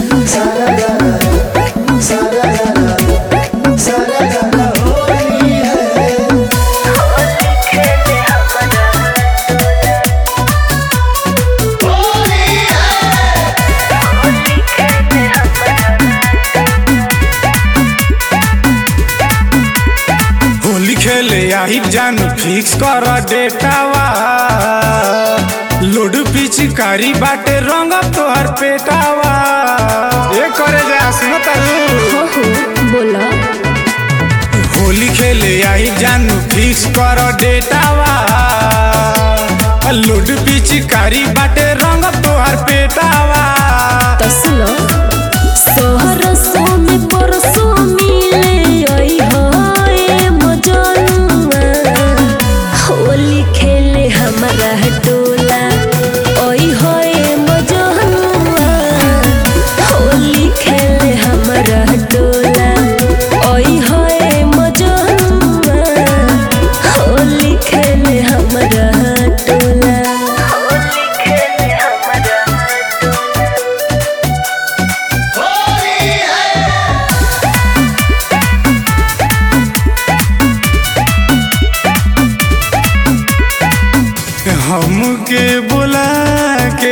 आई जान फिक्स कर डेटावा लोड पिचकारी बाटे रंग तोहर पेटावा ये करे जा सुन तारू हो बोला होली खेले आई जान फिक्स कर डेटावा लोड पिचकारी बाटे रंग तोहर पेटावा तो सुनो सोहर सोने परसो मिले आई होए मजनुआ होली खेले हमारा टोला ओई होए मजनुआ होली खेले हमारा टोला ओई होए मजनुआ होली खेले हमारा टोला होली खेले हमारा हमके बुला के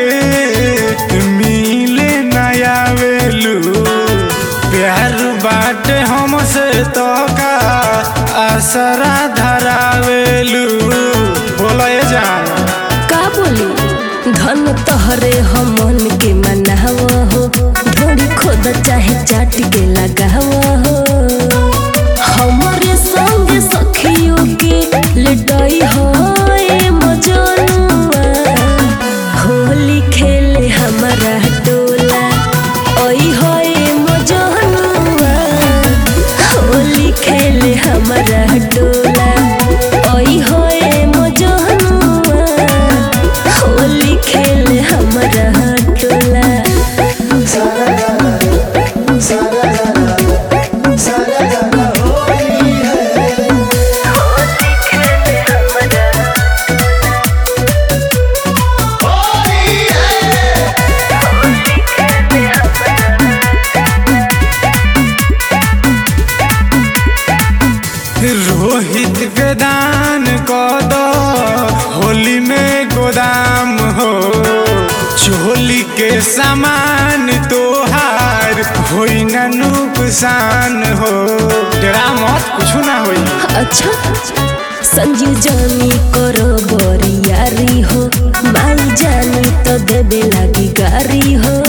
मिले नया वेलू प्यार बाटे हमसे तो का असरा धरावेलू बोला ये जान का बोली धन तोहरे हमन के मनाव हो ढोड़ी खोद चाहे चाट के लगाव हो हमारे संग सखियों के लटाई हो मजनुआ होली खेले हमारा टोला ओई होए मजनुआ होली खेले हमारा टोला ओई होए मजनुआ होली खेले हमारा टोला रोहित के दान को दो होली में गोदाम हो चोली के सामान तोहार होई ना नुकसान हो डरा मत कुछ ना होई अच्छा संजीव जानी करो बोरियारी हो माई जानी तो देवे लगी गारी हो